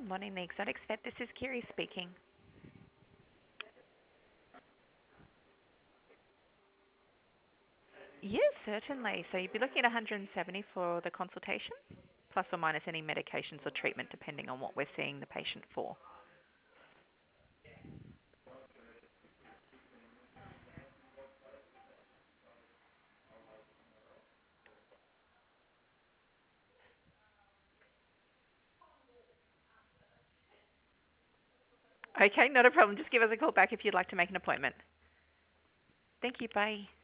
Morning, the Exotics Vet. This is Kiri speaking. Yes, certainly. So you'd be looking at 170 for the consultation, plus or minus any medications or treatment, depending on what we're seeing the patient for. Okay, not a problem. Just give us a call back if you'd like to make an appointment. Thank you. Bye.